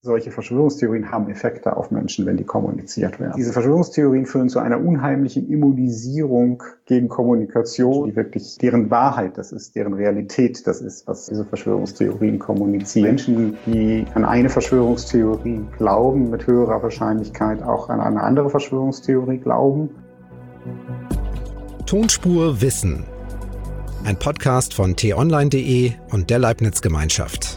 Solche Verschwörungstheorien haben Effekte auf Menschen, wenn die kommuniziert werden. Diese Verschwörungstheorien führen zu einer unheimlichen Immunisierung gegen Kommunikation, die wirklich deren Wahrheit, das ist deren Realität, das ist, was diese Verschwörungstheorien kommunizieren. Menschen, die an eine Verschwörungstheorie glauben, mit höherer Wahrscheinlichkeit auch an eine andere Verschwörungstheorie glauben. Tonspur Wissen. Ein Podcast von t-online.de und der Leibniz-Gemeinschaft.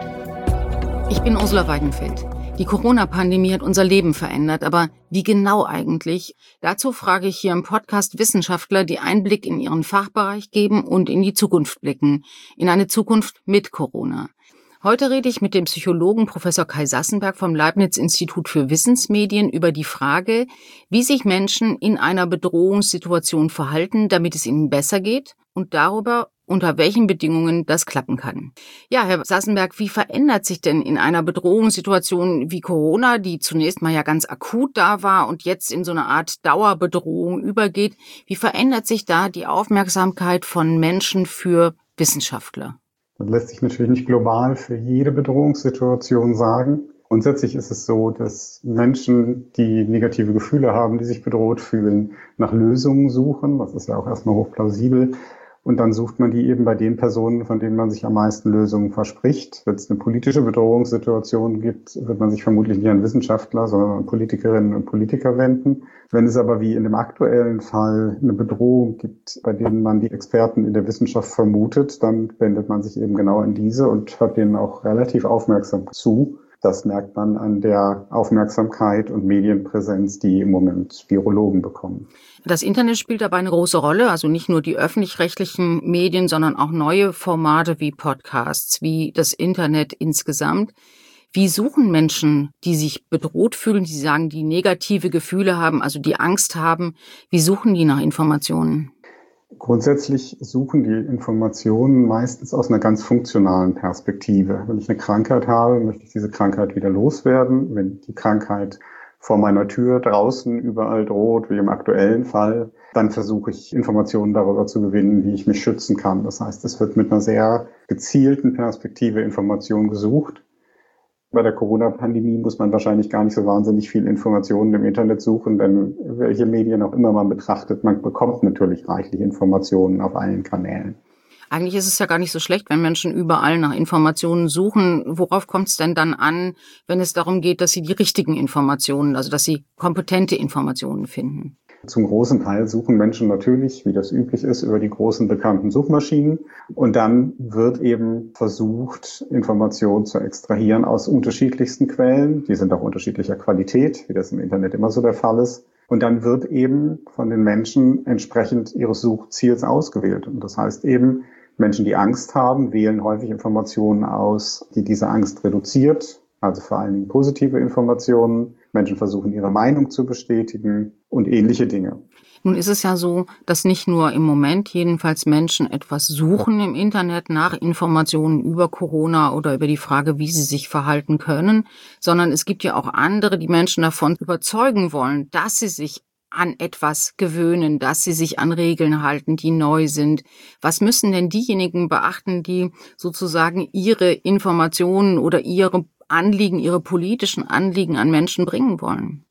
Ich bin Ursula Weidenfeld. Die Corona-Pandemie hat unser Leben verändert, aber wie genau eigentlich? Dazu frage ich hier im Podcast Wissenschaftler, die Einblick in ihren Fachbereich geben und in die Zukunft blicken. In eine Zukunft mit Corona. Heute rede ich mit dem Psychologen Professor Kai Sassenberg vom Leibniz-Institut für Wissensmedien über die Frage, wie sich Menschen in einer Bedrohungssituation verhalten, damit es ihnen besser geht und darüber, unter welchen Bedingungen das klappen kann. Ja, Herr Sassenberg, wie verändert sich denn in einer Bedrohungssituation wie Corona, die zunächst mal ja ganz akut da war und jetzt in so eine Art Dauerbedrohung übergeht, wie verändert sich da die Aufmerksamkeit von Menschen für Wissenschaftler? Das lässt sich natürlich nicht global für jede Bedrohungssituation sagen. Grundsätzlich ist es so, dass Menschen, die negative Gefühle haben, die sich bedroht fühlen, nach Lösungen suchen. Das ist ja auch erstmal hochplausibel. Und dann sucht man die eben bei den Personen, von denen man sich am meisten Lösungen verspricht. Wenn es eine politische Bedrohungssituation gibt, wird man sich vermutlich nicht an Wissenschaftler, sondern an Politikerinnen und Politiker wenden. Wenn es aber wie in dem aktuellen Fall eine Bedrohung gibt, bei denen man die Experten in der Wissenschaft vermutet, dann wendet man sich eben genau an diese und hört denen auch relativ aufmerksam zu. Das merkt man an der Aufmerksamkeit und Medienpräsenz, die im Moment Virologen bekommen. Das Internet spielt dabei eine große Rolle, also nicht nur die öffentlich-rechtlichen Medien, sondern auch neue Formate wie Podcasts, wie das Internet insgesamt. Wie suchen Menschen, die sich bedroht fühlen, die sagen, die negative Gefühle haben, also die Angst haben, wie suchen die nach Informationen? Grundsätzlich suchen die Informationen meistens aus einer ganz funktionalen Perspektive. Wenn ich eine Krankheit habe, möchte ich diese Krankheit wieder loswerden. Wenn die Krankheit vor meiner Tür draußen überall droht, wie im aktuellen Fall, dann versuche ich Informationen darüber zu gewinnen, wie ich mich schützen kann. Das heißt, es wird mit einer sehr gezielten Perspektive Information gesucht. Bei der Corona-Pandemie muss man wahrscheinlich gar nicht so wahnsinnig viel Informationen im Internet suchen, denn welche Medien auch immer man betrachtet, man bekommt natürlich reichlich Informationen auf allen Kanälen. Eigentlich ist es ja gar nicht so schlecht, wenn Menschen überall nach Informationen suchen. Worauf kommt es denn dann an, wenn es darum geht, dass sie die richtigen Informationen, also dass sie kompetente Informationen finden? Zum großen Teil suchen Menschen natürlich, wie das üblich ist, über die großen bekannten Suchmaschinen. Und dann wird eben versucht, Informationen zu extrahieren aus unterschiedlichsten Quellen. Die sind auch unterschiedlicher Qualität, wie das im Internet immer so der Fall ist. Und dann wird eben von den Menschen entsprechend ihres Suchziels ausgewählt. Und das heißt eben, Menschen, die Angst haben, wählen häufig Informationen aus, die diese Angst reduziert. Also vor allen Dingen positive Informationen. Menschen versuchen, ihre Meinung zu bestätigen und ähnliche Dinge. Nun ist es ja so, dass nicht nur im Moment jedenfalls Menschen etwas suchen im Internet nach Informationen über Corona oder über die Frage, wie sie sich verhalten können, sondern es gibt ja auch andere, die Menschen davon überzeugen wollen, dass sie sich an etwas gewöhnen, dass sie sich an Regeln halten, die neu sind. Was müssen denn diejenigen beachten, die sozusagen ihre Informationen oder ihre Anliegen, ihre politischen Anliegen an Menschen bringen wollen?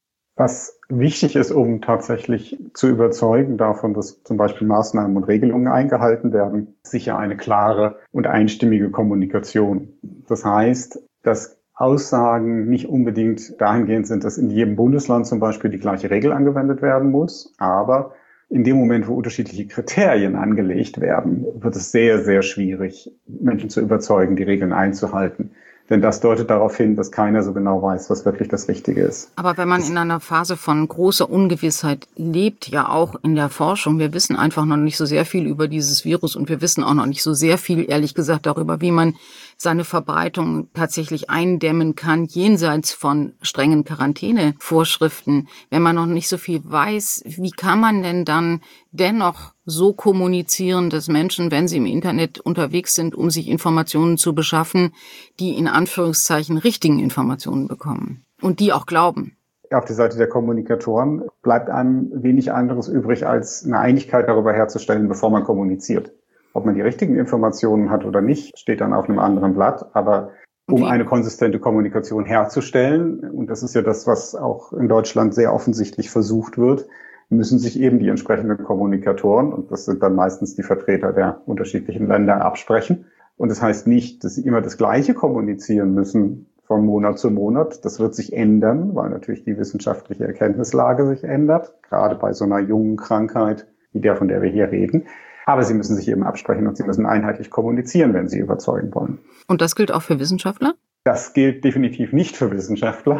Was wichtig ist, um tatsächlich zu überzeugen davon, dass zum Beispiel Maßnahmen und Regelungen eingehalten werden, ist sicher eine klare und einstimmige Kommunikation. Das heißt, dass Aussagen nicht unbedingt dahingehend sind, dass in jedem Bundesland zum Beispiel die gleiche Regel angewendet werden muss, aber in dem Moment, wo unterschiedliche Kriterien angelegt werden, wird es sehr, sehr schwierig, Menschen zu überzeugen, die Regeln einzuhalten. Denn das deutet darauf hin, dass keiner so genau weiß, was wirklich das Richtige ist. Aber wenn man in einer Phase von großer Ungewissheit lebt, ja auch in der Forschung, wir wissen einfach noch nicht so sehr viel über dieses Virus und wir wissen auch noch nicht so sehr viel, ehrlich gesagt, darüber, wie man seine Verbreitung tatsächlich eindämmen kann, jenseits von strengen Quarantänevorschriften. Wenn man noch nicht so viel weiß, wie kann man denn dann dennoch so kommunizieren, dass Menschen, wenn sie im Internet unterwegs sind, um sich Informationen zu beschaffen, die in Anführungszeichen richtigen Informationen bekommen und die auch glauben? Auf der Seite der Kommunikatoren bleibt einem wenig anderes übrig, als eine Einigkeit darüber herzustellen, bevor man kommuniziert. Ob man die richtigen Informationen hat oder nicht, steht dann auf einem anderen Blatt. Aber um eine konsistente Kommunikation herzustellen. Und das ist ja das, was auch in Deutschland sehr offensichtlich versucht wird, müssen sich eben die entsprechenden Kommunikatoren, und das sind dann meistens die Vertreter der unterschiedlichen Länder, absprechen. Und das heißt nicht, dass sie immer das Gleiche kommunizieren müssen von Monat zu Monat. Das wird sich ändern, weil natürlich die wissenschaftliche Erkenntnislage sich ändert, gerade bei so einer jungen Krankheit wie der, von der wir hier reden. Aber sie müssen sich eben absprechen und sie müssen einheitlich kommunizieren, wenn sie überzeugen wollen. Und das gilt auch für Wissenschaftler? Das gilt definitiv nicht für Wissenschaftler.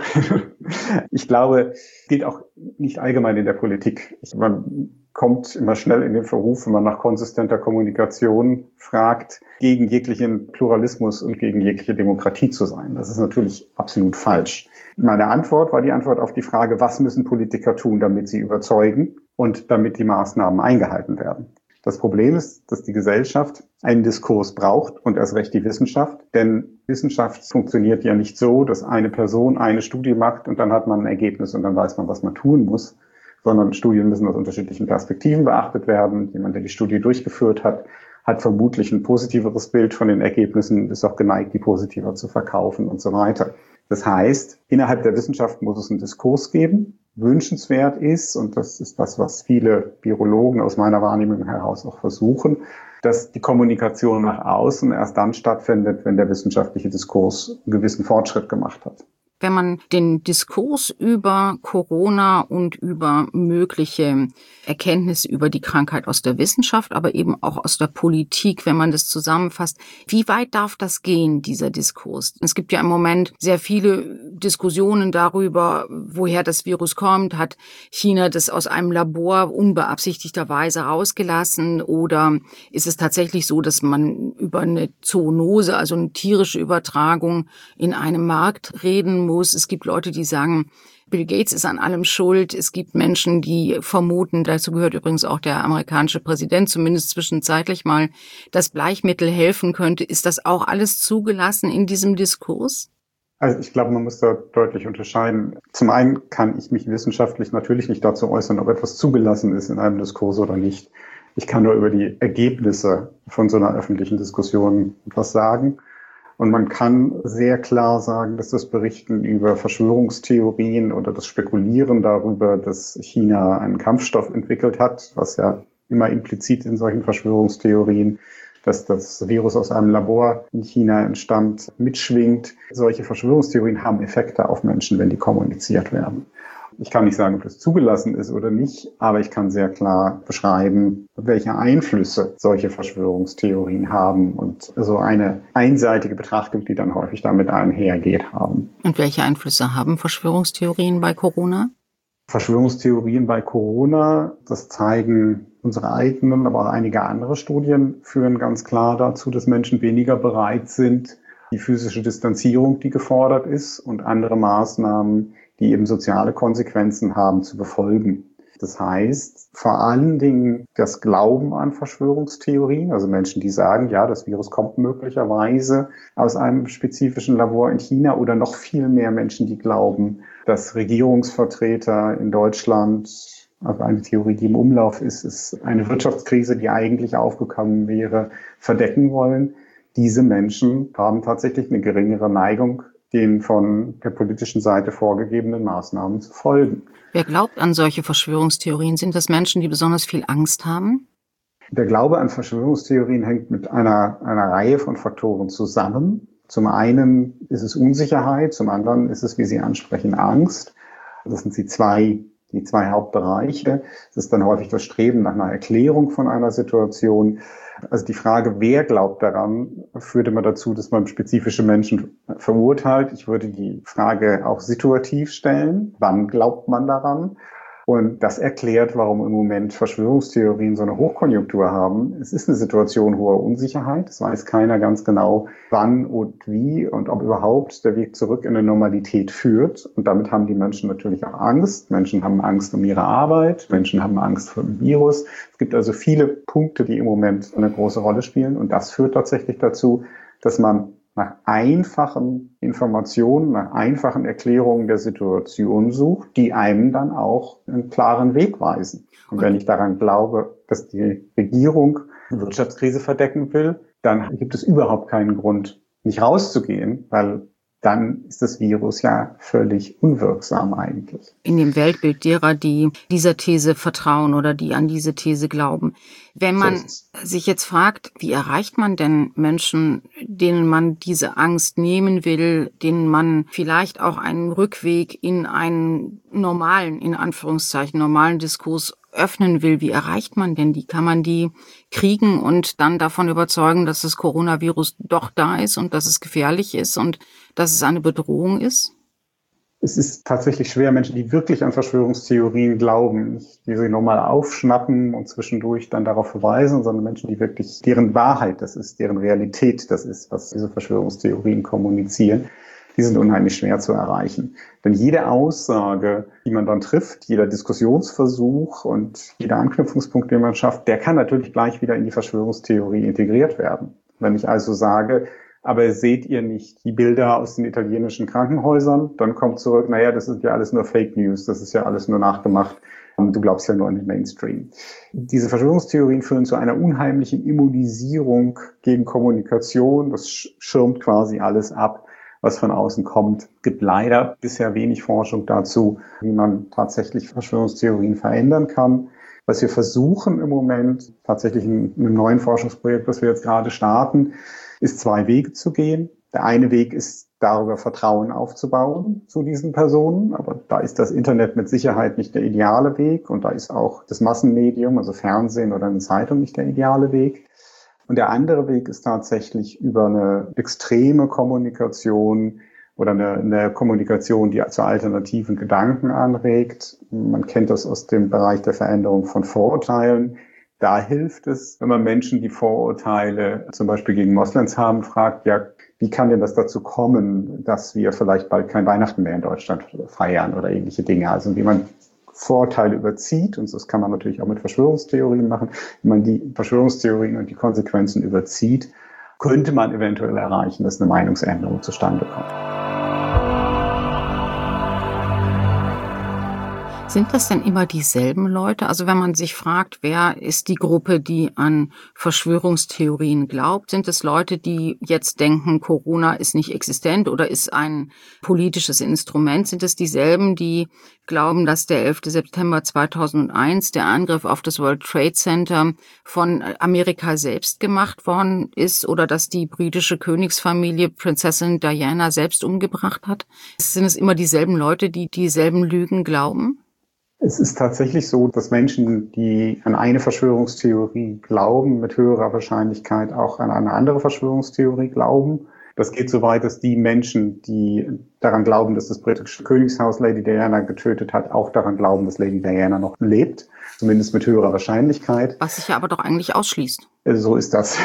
Ich glaube, es gilt auch nicht allgemein in der Politik. Man kommt immer schnell in den Verruf, wenn man nach konsistenter Kommunikation fragt, gegen jeglichen Pluralismus und gegen jegliche Demokratie zu sein. Das ist natürlich absolut falsch. Meine Antwort war die Antwort auf die Frage, was müssen Politiker tun, damit sie überzeugen und damit die Maßnahmen eingehalten werden. Das Problem ist, dass die Gesellschaft einen Diskurs braucht und erst recht die Wissenschaft. Denn Wissenschaft funktioniert ja nicht so, dass eine Person eine Studie macht und dann hat man ein Ergebnis und dann weiß man, was man tun muss. Sondern Studien müssen aus unterschiedlichen Perspektiven beachtet werden. Jemand, der die Studie durchgeführt hat, hat vermutlich ein positiveres Bild von den Ergebnissen, ist auch geneigt, die positiver zu verkaufen und so weiter. Das heißt, innerhalb der Wissenschaft muss es einen Diskurs geben. Wünschenswert ist, und das ist das, was viele Virologen aus meiner Wahrnehmung heraus auch versuchen, dass die Kommunikation nach außen erst dann stattfindet, wenn der wissenschaftliche Diskurs einen gewissen Fortschritt gemacht hat. Wenn man den Diskurs über Corona und über mögliche Erkenntnisse über die Krankheit aus der Wissenschaft, aber eben auch aus der Politik, wenn man das zusammenfasst, wie weit darf das gehen, dieser Diskurs? Es gibt ja im Moment sehr viele Diskussionen darüber, woher das Virus kommt. Hat China das aus einem Labor unbeabsichtigterweise rausgelassen? Oder ist es tatsächlich so, dass man über eine Zoonose, also eine tierische Übertragung in einem Markt reden muss? Es gibt Leute, die sagen, Bill Gates ist an allem schuld. Es gibt Menschen, die vermuten, dazu gehört übrigens auch der amerikanische Präsident, zumindest zwischenzeitlich mal, dass Bleichmittel helfen könnte. Ist das auch alles zugelassen in diesem Diskurs? Also ich glaube, man muss da deutlich unterscheiden. Zum einen kann ich mich wissenschaftlich natürlich nicht dazu äußern, ob etwas zugelassen ist in einem Diskurs oder nicht. Ich kann nur über die Ergebnisse von so einer öffentlichen Diskussion etwas sagen. Und man kann sehr klar sagen, dass das Berichten über Verschwörungstheorien oder das Spekulieren darüber, dass China einen Kampfstoff entwickelt hat, was ja immer implizit in solchen Verschwörungstheorien, dass das Virus aus einem Labor in China entstammt, mitschwingt. Solche Verschwörungstheorien haben Effekte auf Menschen, wenn die kommuniziert werden. Ich kann nicht sagen, ob das zugelassen ist oder nicht, aber ich kann sehr klar beschreiben, welche Einflüsse solche Verschwörungstheorien haben und so eine einseitige Betrachtung, die dann häufig damit einhergeht, haben. Und welche Einflüsse haben Verschwörungstheorien bei Corona? Verschwörungstheorien bei Corona, das zeigen unsere eigenen, aber auch einige andere Studien, führen ganz klar dazu, dass Menschen weniger bereit sind, die physische Distanzierung, die gefordert ist, und andere Maßnahmen, die eben soziale Konsequenzen haben, zu befolgen. Das heißt, vor allen Dingen das Glauben an Verschwörungstheorien, also Menschen, die sagen, ja, das Virus kommt möglicherweise aus einem spezifischen Labor in China, oder noch viel mehr Menschen, die glauben, dass Regierungsvertreter in Deutschland, also eine Theorie, die im Umlauf ist eine Wirtschaftskrise, die eigentlich aufgekommen wäre, verdecken wollen. Diese Menschen haben tatsächlich eine geringere Neigung, den von der politischen Seite vorgegebenen Maßnahmen zu folgen. Wer glaubt an solche Verschwörungstheorien? Sind das Menschen, die besonders viel Angst haben? Der Glaube an Verschwörungstheorien hängt mit einer Reihe von Faktoren zusammen. Zum einen ist es Unsicherheit, zum anderen ist es, wie Sie ansprechen, Angst. Das sind die zwei Hauptbereiche. Es ist dann häufig das Streben nach einer Erklärung von einer Situation. Also die Frage, wer glaubt daran, führt immer dazu, dass man spezifische Menschen verurteilt. Ich würde die Frage auch situativ stellen. Wann glaubt man daran? Und das erklärt, warum im Moment Verschwörungstheorien so eine Hochkonjunktur haben. Es ist eine Situation hoher Unsicherheit. Es weiß keiner ganz genau, wann und wie und ob überhaupt der Weg zurück in eine Normalität führt. Und damit haben die Menschen natürlich auch Angst. Menschen haben Angst um ihre Arbeit. Menschen haben Angst vor dem Virus. Es gibt also viele Punkte, die im Moment eine große Rolle spielen. Und das führt tatsächlich dazu, dass man nach einfachen Informationen, nach einfachen Erklärungen der Situation sucht, die einem dann auch einen klaren Weg weisen. Und wenn ich daran glaube, dass die Regierung eine Wirtschaftskrise verdecken will, dann gibt es überhaupt keinen Grund, nicht rauszugehen, weil dann ist das Virus ja völlig unwirksam eigentlich. In dem Weltbild derer, die dieser These vertrauen oder die an diese These glauben. Wenn man sich jetzt fragt, wie erreicht man denn Menschen, denen man diese Angst nehmen will, denen man vielleicht auch einen Rückweg in einen normalen, in Anführungszeichen, normalen Diskurs öffnen will, wie erreicht man denn die? Kann man die kriegen und dann davon überzeugen, dass das Coronavirus doch da ist und dass es gefährlich ist und dass es eine Bedrohung ist? Es ist tatsächlich schwer, Menschen, die wirklich an Verschwörungstheorien glauben, nicht die sie normal aufschnappen und zwischendurch dann darauf verweisen, sondern Menschen, die wirklich deren Wahrheit, das ist deren Realität, das ist, was diese Verschwörungstheorien kommunizieren, die sind unheimlich schwer zu erreichen. Denn jede Aussage, die man dann trifft, jeder Diskussionsversuch und jeder Anknüpfungspunkt, den man schafft, der kann natürlich gleich wieder in die Verschwörungstheorie integriert werden. Wenn ich also sage, aber seht ihr nicht die Bilder aus den italienischen Krankenhäusern, dann kommt zurück, naja, das ist ja alles nur Fake News, das ist ja alles nur nachgemacht. Du glaubst ja nur an den Mainstream. Diese Verschwörungstheorien führen zu einer unheimlichen Immunisierung gegen Kommunikation. Das schirmt quasi alles ab, was von außen kommt. Es gibt leider bisher wenig Forschung dazu, wie man tatsächlich Verschwörungstheorien verändern kann. Was wir versuchen im Moment, tatsächlich in einem neuen Forschungsprojekt, das wir jetzt gerade starten, ist 2 Wege zu gehen. Der eine Weg ist, darüber Vertrauen aufzubauen zu diesen Personen. Aber da ist das Internet mit Sicherheit nicht der ideale Weg. Und da ist auch das Massenmedium, also Fernsehen oder eine Zeitung, nicht der ideale Weg. Und der andere Weg ist tatsächlich über eine extreme Kommunikation oder eine Kommunikation, die zu alternativen Gedanken anregt. Man kennt das aus dem Bereich der Veränderung von Vorurteilen. Da hilft es, wenn man Menschen, die Vorurteile zum Beispiel gegen Moslems haben, fragt, ja, wie kann denn das dazu kommen, dass wir vielleicht bald kein Weihnachten mehr in Deutschland feiern oder ähnliche Dinge. Also wie man Vorurteile überzieht, und das kann man natürlich auch mit Verschwörungstheorien machen, wenn man die Verschwörungstheorien und die Konsequenzen überzieht, könnte man eventuell erreichen, dass eine Meinungsänderung zustande kommt. Sind das denn immer dieselben Leute? Also wenn man sich fragt, wer ist die Gruppe, die an Verschwörungstheorien glaubt? Sind es Leute, die jetzt denken, Corona ist nicht existent oder ist ein politisches Instrument? Sind es dieselben, die glauben, dass der 11. September 2001, der Angriff auf das World Trade Center, von Amerika selbst gemacht worden ist oder dass die britische Königsfamilie Prinzessin Diana selbst umgebracht hat? Sind es immer dieselben Leute, die dieselben Lügen glauben? Es ist tatsächlich so, dass Menschen, die an eine Verschwörungstheorie glauben, mit höherer Wahrscheinlichkeit auch an eine andere Verschwörungstheorie glauben. Das geht so weit, dass die Menschen, die daran glauben, dass das britische Königshaus Lady Diana getötet hat, auch daran glauben, dass Lady Diana noch lebt, zumindest mit höherer Wahrscheinlichkeit. Was sich ja aber doch eigentlich ausschließt. So ist das.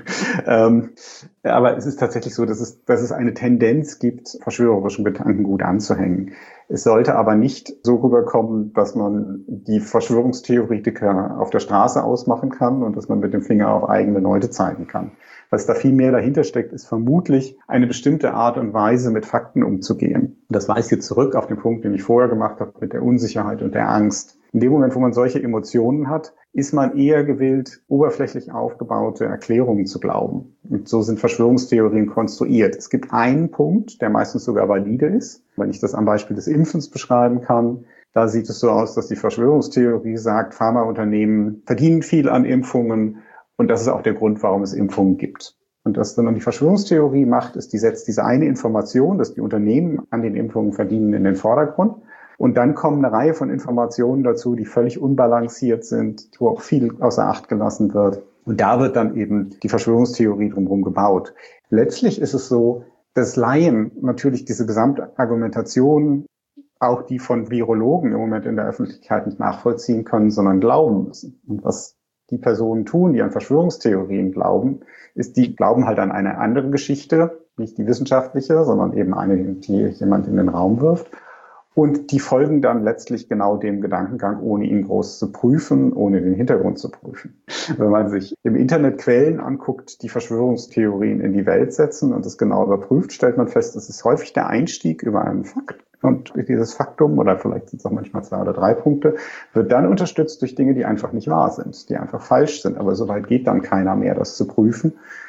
Aber es ist tatsächlich so, dass es eine Tendenz gibt, verschwörerischen Gedankengut anzuhängen. Es sollte aber nicht so rüberkommen, dass man die Verschwörungstheoretiker auf der Straße ausmachen kann und dass man mit dem Finger auf eigene Leute zeigen kann. Was da viel mehr dahinter steckt, ist vermutlich eine bestimmte Art und Weise, mit Fakten umzugehen. Das weist jetzt zurück auf den Punkt, den ich vorher gemacht habe, mit der Unsicherheit und der Angst. In dem Moment, wo man solche Emotionen hat, ist man eher gewillt, oberflächlich aufgebaute Erklärungen zu glauben. Und so sind Verschwörungstheorien konstruiert. Es gibt einen Punkt, der meistens sogar valide ist. Wenn ich das am Beispiel des Impfens beschreiben kann, da sieht es so aus, dass die Verschwörungstheorie sagt, Pharmaunternehmen verdienen viel an Impfungen und das ist auch der Grund, warum es Impfungen gibt. Und was dann die Verschwörungstheorie macht, ist, die setzt diese eine Information, dass die Unternehmen an den Impfungen verdienen, in den Vordergrund. Und dann kommen eine Reihe von Informationen dazu, die völlig unbalanciert sind, wo auch viel außer Acht gelassen wird. Und da wird dann eben die Verschwörungstheorie drumherum gebaut. Letztlich ist es so, dass Laien natürlich diese Gesamtargumentation, auch die von Virologen im Moment in der Öffentlichkeit nicht nachvollziehen können, sondern glauben müssen. Und was die Personen tun, die an Verschwörungstheorien glauben, ist, die glauben halt an eine andere Geschichte, nicht die wissenschaftliche, sondern eben eine, die jemand in den Raum wirft. Und die folgen dann letztlich genau dem Gedankengang, ohne ihn groß zu prüfen, ohne den Hintergrund zu prüfen. Wenn man sich im Internet Quellen anguckt, die Verschwörungstheorien in die Welt setzen und es genau überprüft, stellt man fest, es ist häufig der Einstieg über einen Fakt. Und dieses Faktum, oder vielleicht sind es auch manchmal 2 oder 3 Punkte, wird dann unterstützt durch Dinge, die einfach nicht wahr sind, die einfach falsch sind. Aber soweit geht dann keiner mehr, das zu prüfen.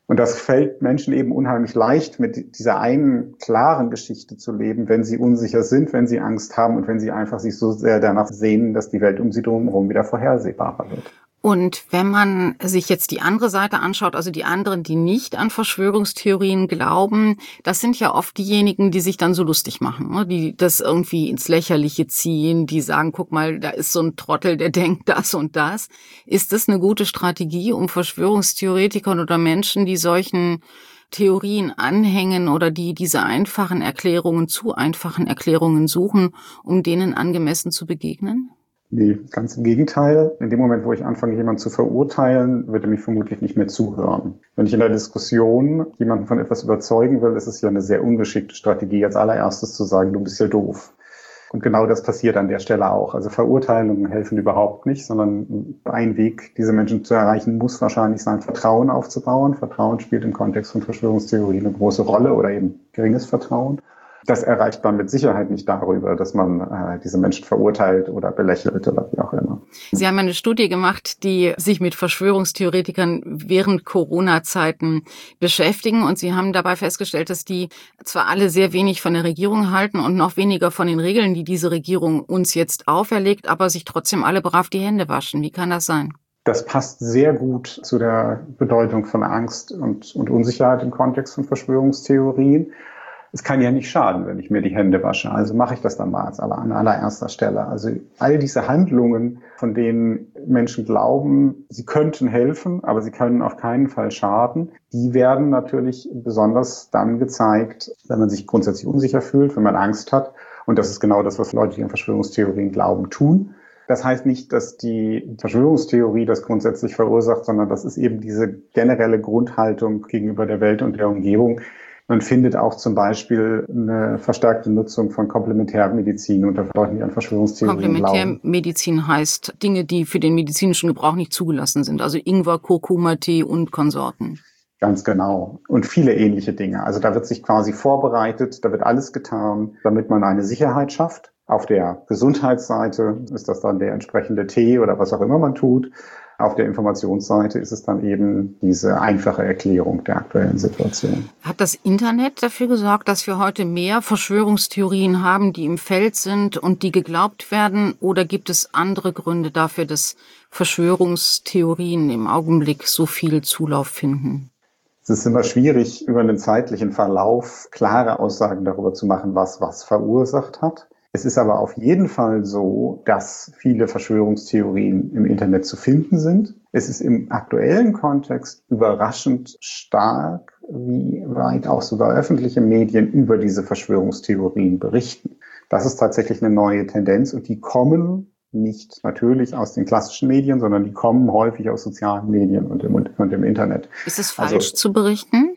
Und das fällt Menschen eben unheimlich leicht, mit dieser einen klaren Geschichte zu leben, wenn sie unsicher sind, wenn sie Angst haben und wenn sie einfach sich so sehr danach sehnen, dass die Welt um sie drumherum wieder vorhersehbarer wird. Und wenn man sich jetzt die andere Seite anschaut, also die anderen, die nicht an Verschwörungstheorien glauben, das sind ja oft diejenigen, die sich dann so lustig machen, ne? Die das irgendwie ins Lächerliche ziehen, die sagen, guck mal, da ist so ein Trottel, der denkt das und das. Ist das eine gute Strategie, um Verschwörungstheoretikern oder Menschen, die solchen Theorien anhängen oder die diese einfachen Erklärungen zu einfachen Erklärungen suchen, um denen angemessen zu begegnen? Nee, ganz im Gegenteil. In dem Moment, wo ich anfange, jemanden zu verurteilen, wird er mich vermutlich nicht mehr zuhören. Wenn ich in der Diskussion jemanden von etwas überzeugen will, ist es ja eine sehr ungeschickte Strategie, als allererstes zu sagen, du bist ja doof. Und genau das passiert an der Stelle auch. Also Verurteilungen helfen überhaupt nicht, sondern ein Weg, diese Menschen zu erreichen, muss wahrscheinlich sein, Vertrauen aufzubauen. Vertrauen spielt im Kontext von Verschwörungstheorien eine große Rolle oder eben geringes Vertrauen. Das erreicht man mit Sicherheit nicht darüber, dass man diese Menschen verurteilt oder belächelt oder wie auch immer. Sie haben eine Studie gemacht, die sich mit Verschwörungstheoretikern während Corona-Zeiten beschäftigen. Und Sie haben dabei festgestellt, dass die zwar alle sehr wenig von der Regierung halten und noch weniger von den Regeln, die diese Regierung uns jetzt auferlegt, aber sich trotzdem alle brav die Hände waschen. Wie kann das sein? Das passt sehr gut zu der Bedeutung von Angst und Unsicherheit im Kontext von Verschwörungstheorien. Es kann ja nicht schaden, wenn ich mir die Hände wasche. Also mache ich das dann mal an allererster Stelle. Also all diese Handlungen, von denen Menschen glauben, sie könnten helfen, aber sie können auf keinen Fall schaden, die werden natürlich besonders dann gezeigt, wenn man sich grundsätzlich unsicher fühlt, wenn man Angst hat. Und das ist genau das, was Leute, die an Verschwörungstheorien glauben, tun. Das heißt nicht, dass die Verschwörungstheorie das grundsätzlich verursacht, sondern das ist eben diese generelle Grundhaltung gegenüber der Welt und der Umgebung. Man findet auch zum Beispiel eine verstärkte Nutzung von Komplementärmedizin unter Leuten, die an Verschwörungstheorien glauben. Komplementärmedizin heißt Dinge, die für den medizinischen Gebrauch nicht zugelassen sind, also Ingwer, Kurkuma-Tee und Konsorten. Ganz genau. Und viele ähnliche Dinge. Also da wird sich quasi vorbereitet, da wird alles getan, damit man eine Sicherheit schafft. Auf der Gesundheitsseite ist das dann der entsprechende Tee oder was auch immer man tut. Auf der Informationsseite ist es dann eben diese einfache Erklärung der aktuellen Situation. Hat das Internet dafür gesorgt, dass wir heute mehr Verschwörungstheorien haben, die im Feld sind und die geglaubt werden? Oder gibt es andere Gründe dafür, dass Verschwörungstheorien im Augenblick so viel Zulauf finden? Es ist immer schwierig, über einen zeitlichen Verlauf klare Aussagen darüber zu machen, was verursacht hat. Es ist aber auf jeden Fall so, dass viele Verschwörungstheorien im Internet zu finden sind. Es ist im aktuellen Kontext überraschend stark, wie weit auch sogar öffentliche Medien über diese Verschwörungstheorien berichten. Das ist tatsächlich eine neue Tendenz und die kommen nicht natürlich aus den klassischen Medien, sondern die kommen häufig aus sozialen Medien und im Internet. Ist es falsch zu berichten?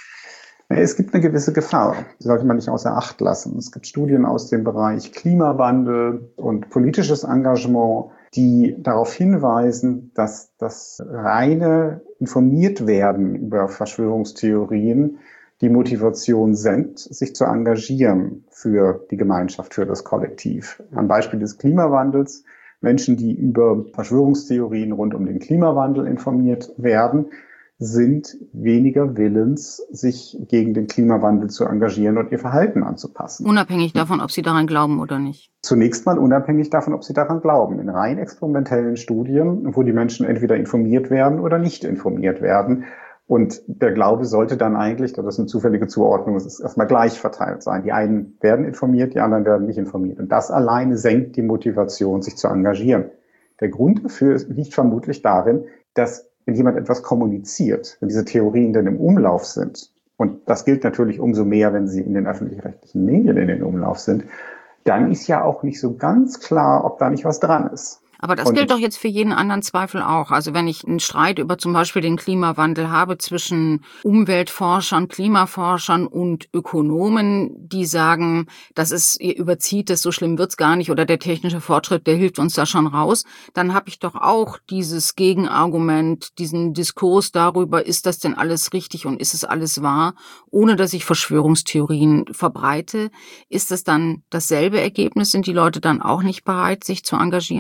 Es gibt eine gewisse Gefahr, die sollte man nicht außer Acht lassen. Es gibt Studien aus dem Bereich Klimawandel und politisches Engagement, die darauf hinweisen, dass das reine Informiertwerden über Verschwörungstheorien die Motivation senkt, sich zu engagieren für die Gemeinschaft, für das Kollektiv. Am Beispiel des Klimawandels: Menschen, die über Verschwörungstheorien rund um den Klimawandel informiert werden, sind weniger willens, sich gegen den Klimawandel zu engagieren und ihr Verhalten anzupassen. Unabhängig davon, ob sie daran glauben oder nicht. Zunächst mal unabhängig davon, ob sie daran glauben. In rein experimentellen Studien, wo die Menschen entweder informiert werden oder nicht informiert werden. Und der Glaube sollte dann eigentlich, da das eine zufällige Zuordnung ist, erstmal gleich verteilt sein. Die einen werden informiert, die anderen werden nicht informiert. Und das alleine senkt die Motivation, sich zu engagieren. Der Grund dafür liegt vermutlich darin, dass wenn jemand etwas kommuniziert, wenn diese Theorien denn im Umlauf sind, und das gilt natürlich umso mehr, wenn sie in den öffentlich-rechtlichen Medien in den Umlauf sind, dann ist ja auch nicht so ganz klar, ob da nicht was dran ist. Aber das gilt doch jetzt für jeden anderen Zweifel auch. Also wenn ich einen Streit über zum Beispiel den Klimawandel habe zwischen Umweltforschern, Klimaforschern und Ökonomen, die sagen, ihr überzieht es, so schlimm wird's gar nicht oder der technische Fortschritt, der hilft uns da schon raus, dann habe ich doch auch dieses Gegenargument, diesen Diskurs darüber, ist das denn alles richtig und ist es alles wahr, ohne dass ich Verschwörungstheorien verbreite. Ist das dann dasselbe Ergebnis? Sind die Leute dann auch nicht bereit, sich zu engagieren?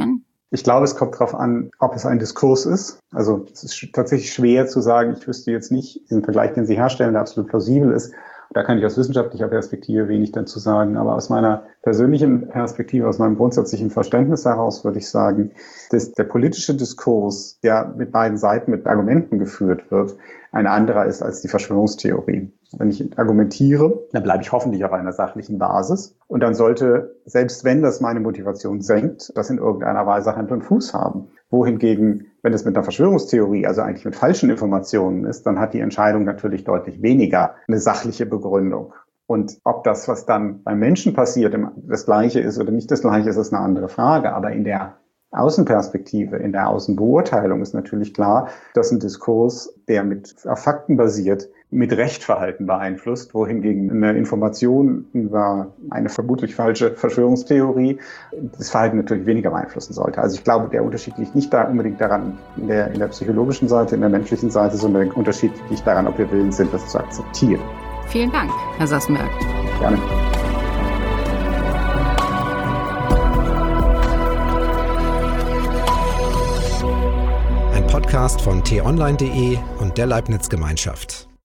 Ich glaube, es kommt darauf an, ob es ein Diskurs ist. Also es ist tatsächlich schwer zu sagen, ich wüsste jetzt nicht, diesen Vergleich, den Sie herstellen, der absolut plausibel ist. Da kann ich aus wissenschaftlicher Perspektive wenig dazu sagen. Aber aus meiner persönlichen Perspektive, aus meinem grundsätzlichen Verständnis heraus würde ich sagen, dass der politische Diskurs, der mit beiden Seiten mit Argumenten geführt wird, ein anderer ist als die Verschwörungstheorie. Wenn ich argumentiere, dann bleibe ich hoffentlich auf einer sachlichen Basis. Und dann sollte, selbst wenn das meine Motivation senkt, das in irgendeiner Weise Hand und Fuß haben. Wohingegen, wenn es mit einer Verschwörungstheorie, also eigentlich mit falschen Informationen ist, dann hat die Entscheidung natürlich deutlich weniger eine sachliche Begründung. Und ob das, was dann beim Menschen passiert, das Gleiche ist oder nicht das Gleiche ist, ist eine andere Frage. Aber in der Außenperspektive, in der Außenbeurteilung ist natürlich klar, dass ein Diskurs, der auf Fakten basiert, mit Rechtverhalten beeinflusst, wohingegen eine Information über eine vermutlich falsche Verschwörungstheorie das Verhalten natürlich weniger beeinflussen sollte. Also ich glaube, der Unterschied liegt nicht unbedingt daran, in der psychologischen Seite, in der menschlichen Seite, sondern der Unterschied liegt daran, ob wir willens sind, das zu akzeptieren. Vielen Dank, Herr Sassenberg. Gerne. Podcast von t-online.de und der Leibniz Gemeinschaft.